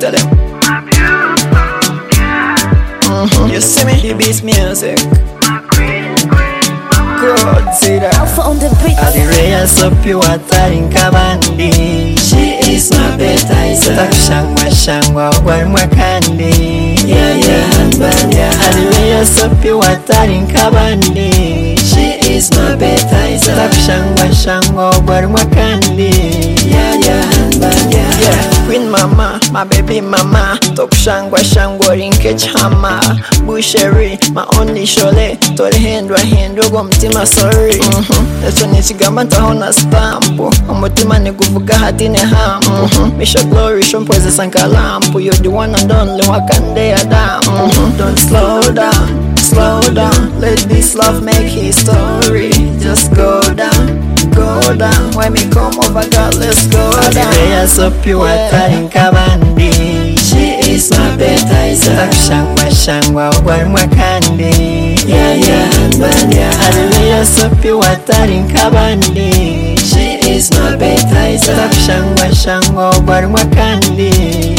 tell them. You see me? The beats music. Good, see that. Adireya sopi watari nkabandi. She is my betizer. Takushangwa shangwa warmwa kandi. Adireya sopi watari nkabandi. She is my betizer. Takushangwa shangwa warmwa kandi. Queen mama, my baby mama. Tokushangwa shangwa rinke chama. Busheri, my only shole. Tori hendwa go mtima sorry. Echo nichigamba ntahona stampo. Umutima niguvuga hati ne hampo. Misha glory shompweze sankalampo. You're the one and only wakande adamu. Don't slow down, slow down. Let this love make history. Just go down, go down. When me come over, God, let's go down. Adireya sopi watari nkabandi. She is my betizer. Takushangwa shangwa warmwa kandi. Adireya sopi watari nkabandi. She is my betizer. Takushangwa shangwa warmwa kandi.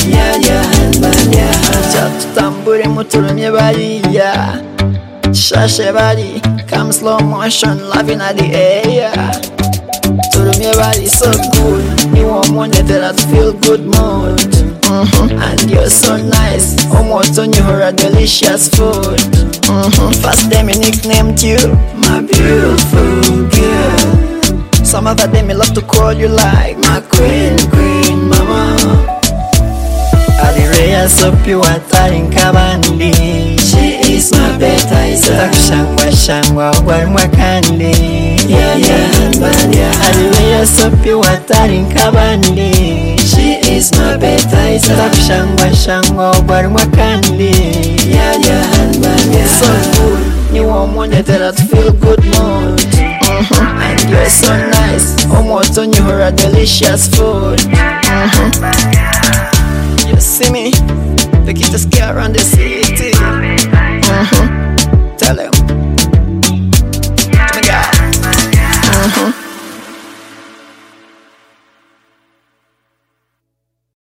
Tutambure muturumye bariya. Shashe bari, come slow motion, loving at the air. Turumye bari so good. You want one that feel good mood. And you're so nice. Almost on you a delicious food. First day me nicknamed you my beautiful girl. Some other day me love to call you like my queen, queen mama. Adireya sopi watari nkabandi. She is my betizer. Takushangwa shangwa warmwa kandi. Adireya sopi watari nkabandi. She is my betizer. Takushangwa shangwa warmwa kandi. So good, you want one that feel good mood. And you're so nice. Almost on you a delicious food. You see me? They keep the scare around this